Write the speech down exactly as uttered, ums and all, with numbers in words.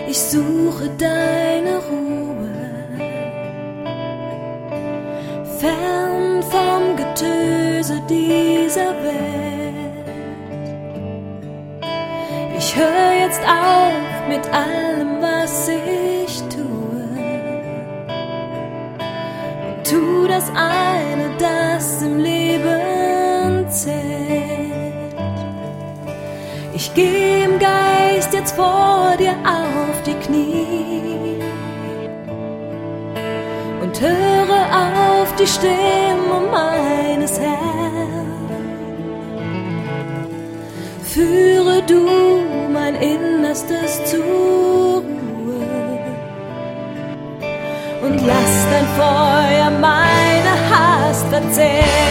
Ich suche deine Ruhe, fern vom Getöse dieser Welt. Ich höre jetzt auf mit allem, was ich tue, und tu das eine, das im Leben zählt. Ich geh im Geist jetzt vor dir auf die Knie und höre auf die Stimme meines Herrn. Führe du mein Innerstes zur Ruhe und lass dein Feuer meine Hast verzehren.